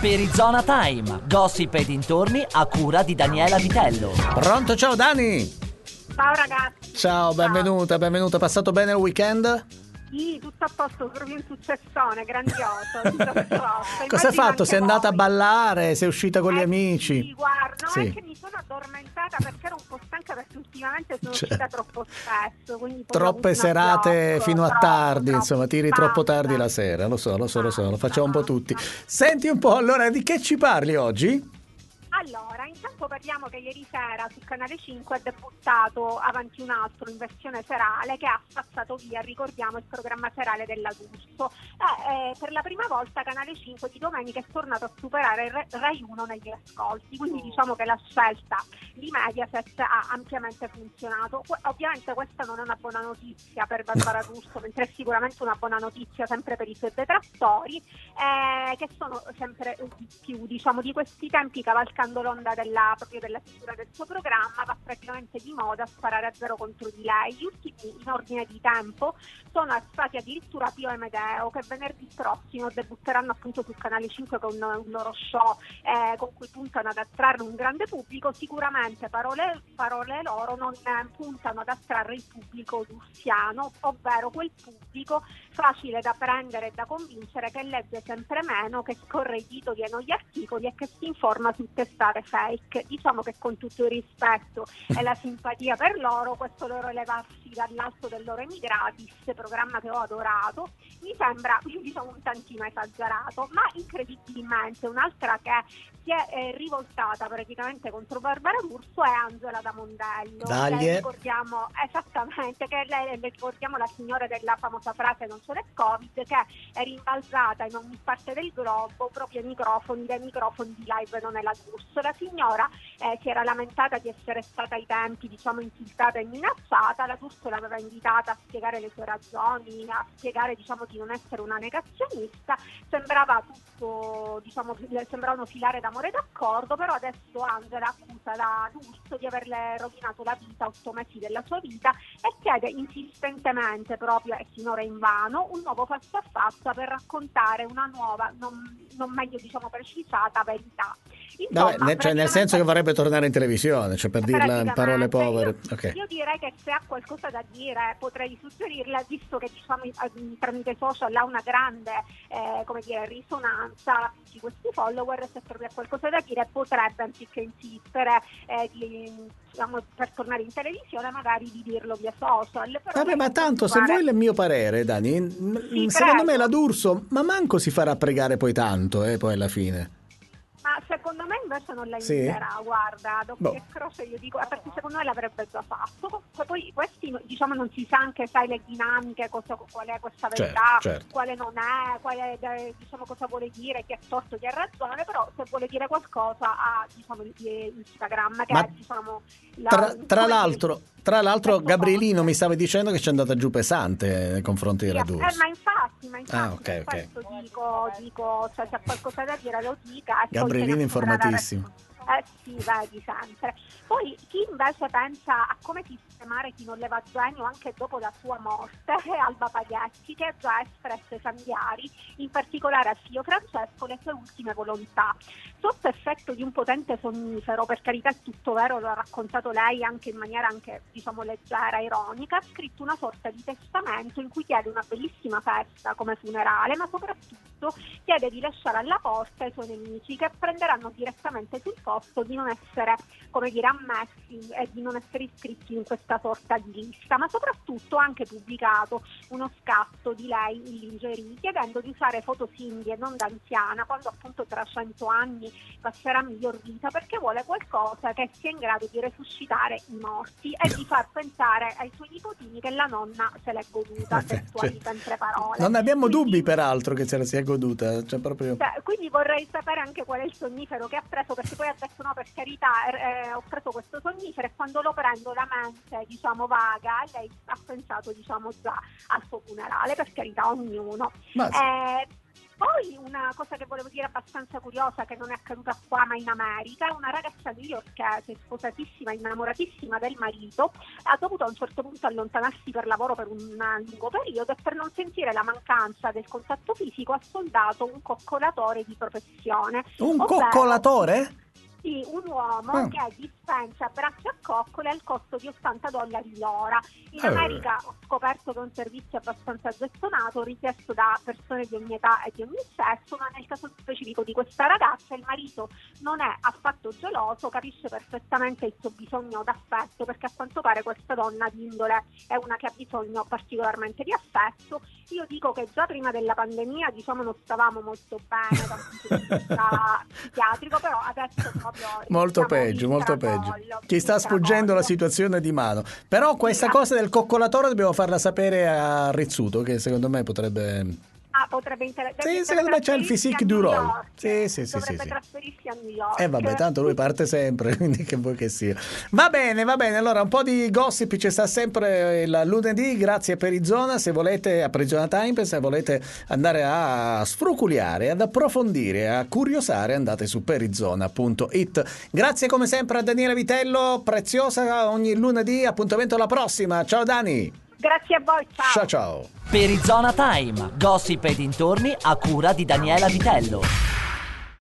Perizona Time, gossip e dintorni a cura di Daniela Vitello. Pronto, ciao Dani! Ciao ragazzi. Ciao, benvenuta. Passato bene il weekend? Sì, tutto a posto, proprio un successone, grandioso. Cosa hai fatto? Sei andata a ballare? Sei uscita con gli amici? Sì, guarda, Sì. è che mi sono addormentata perché ero un po' stanca, perché ultimamente sono uscita troppo spesso. Quindi Troppe serate fino a tardi, insomma, tiri troppo tardi la sera, lo so, lo facciamo un po' tutti. Senti un po', allora, di che ci parli oggi? Allora, intanto parliamo che ieri sera su Canale 5 è debuttato Avanti un altro in versione serale, che ha spazzato via, ricordiamo, il programma serale della D'Urso. Per la prima volta Canale 5 di domenica è tornato a superare Rai 1 negli ascolti, quindi diciamo che la scelta di Mediaset ha ampiamente funzionato. Ovviamente questa non è una buona notizia per Barbara D'Urso, mentre è sicuramente una buona notizia sempre per i suoi detrattori, che sono sempre di più, diciamo, di questi tempi, cavalcando l'onda della figura del suo programma, va praticamente di moda sparare a zero contro di lei. Gli ultimi in ordine di tempo sono stati addirittura Pio e Medeo, che venerdì prossimo debutteranno appunto sul Canale 5 con un loro show con cui puntano ad attrarre un grande pubblico. Sicuramente parole loro non puntano ad attrarre il pubblico d'ursiano, ovvero quel pubblico facile da prendere e da convincere, che legge sempre meno, che scorre i titoli e non gli articoli e che si informa su testate fake. Diciamo che, con tutto il rispetto e la simpatia per loro, questo loro elevarsi dall'alto del loro Emigratis, programma che ho adorato, mi sembra, diciamo, un tantino esagerato. Ma incredibilmente un'altra che si è rivoltata praticamente contro Barbara D'Urso è Angela da Mondello. Ricordiamo esattamente che lei, ricordiamo, la signora della famosa frase "non c'è il Covid", che è rimbalzata in ogni parte del globo proprio ai microfoni di live Non è la D'Urso. La signora si era lamentata di essere stata ai tempi, diciamo, insultata e minacciata. La D'Urso l'aveva invitata a spiegare le sue ragioni, a spiegare, diciamo, di non essere una negazionista. Sembrava tutto, diciamo, sembravano filare d'amore d'accordo, però adesso Angela accusa la D'Urso di averle rovinato la vita, 8 mesi della sua vita, e chiede insistentemente, proprio e finora invano, un nuovo faccia a faccia per raccontare una nuova, non meglio, diciamo, precisata verità. Insomma, cioè, nel senso che vorrebbe tornare in televisione, cioè, per dirla in parole povere. Io direi che se ha qualcosa da dire potrei suggerirle, visto che, diciamo, tramite social ha una grande risonanza di questi follower. Se proprio ha qualcosa da dire, potrebbe, anziché insistere diciamo, per tornare in televisione, magari di dirlo via social. Però ma tanto, se vuoi il mio parere, Dani, secondo me la D'Urso ma manco si farà pregare poi tanto, poi alla fine. Ma secondo me invece non la inviterà, guarda, dopo che croce, io dico, perché secondo me l'avrebbe già fatto. Poi questi, diciamo, non si sa anche, sai, le dinamiche, qual è questa verità, certo. quale non è, diciamo, cosa vuole dire, chi ha torto, chi ha ragione. Però se vuole dire qualcosa ha, diciamo, Instagram, che è, diciamo, tra l'altro Gabrielino mi stava dicendo che ci è andata giù pesante nei confronti della D'Urso. Ma infatti, okay. questo dico, cioè, se ha qualcosa da dire lo dica. Gabrielino informatissimo. Sì, vedi, sempre. Poi chi invece pensa a come sistemare chi non le va genio anche dopo la sua morte è Alba Paghetti, che ha già espresso ai familiari, in particolare a Fio Francesco, le sue ultime volontà. Sotto effetto di un potente sonnifero, per carità è tutto vero, lo ha raccontato lei anche in maniera diciamo, leggera, ironica, ha scritto una sorta di testamento in cui chiede una bellissima festa come funerale, ma soprattutto chiede di lasciare alla porta i suoi nemici, che prenderanno direttamente sul posto di non essere, come dire, ammessi e di non essere iscritti in questa sorta di lista. Ma soprattutto ha anche pubblicato uno scatto di lei in lingerie, chiedendo di usare foto simili e non da anziana, quando appunto tra 100 anni passerà miglior vita, perché vuole qualcosa che sia in grado di resuscitare i morti e di far pensare ai suoi nipotini che la nonna se l'è goduta, testuali sempre parole. Non abbiamo dubbi, peraltro, che se la sia goduta, cioè proprio. Quindi vorrei sapere anche qual è il sonnifero che ha preso, perché poi ha detto: no, per carità, ho preso questo sonnifero, e quando lo prendo la mente, diciamo, vaga, e lei ha pensato, diciamo, già al suo funerale. Per carità, ognuno. Poi una cosa che volevo dire abbastanza curiosa, che non è accaduta qua ma in America, una ragazza newyorkese, sposatissima, innamoratissima del marito, ha dovuto a un certo punto allontanarsi per lavoro per un lungo periodo e per non sentire la mancanza del contatto fisico ha soldato un coccolatore di professione. Un coccolatore? Sì, un uomo che dispensa braccia a coccole al costo di $80 l'ora. In America ho scoperto che è un servizio abbastanza gettonato, richiesto da persone di ogni età e di ogni sesso, ma nel caso specifico di questa ragazza il marito non è affatto geloso, capisce perfettamente il suo bisogno d'affetto, perché a quanto pare questa donna di indole è una che ha bisogno particolarmente di affetto. Io dico che già prima della pandemia, diciamo, non stavamo molto bene da un punto di vista psichiatrico, però adesso molto peggio. Ci sta sfuggendo la situazione di mano. Però questa cosa del coccolatore dobbiamo farla sapere a Rizzuto, che secondo me potrebbe interessare. Sì, secondo me c'è il physique du role. Sì. Dovrebbe trasferirsi a New York. E vabbè, tanto lui parte sempre, quindi che vuoi che sia. Va bene. Allora, un po' di gossip ci sta sempre il lunedì. Grazie a Perizona. Se volete, a Perizona Time, se volete andare a sfruculiare, ad approfondire, a curiosare, andate su perizona.it. Grazie come sempre a Daniela Vitello, preziosa ogni lunedì. Appuntamento alla prossima. Ciao Dani. Grazie a voi, ciao. Ciao. Perizona Time, gossip e dintorni a cura di Daniela Vitello.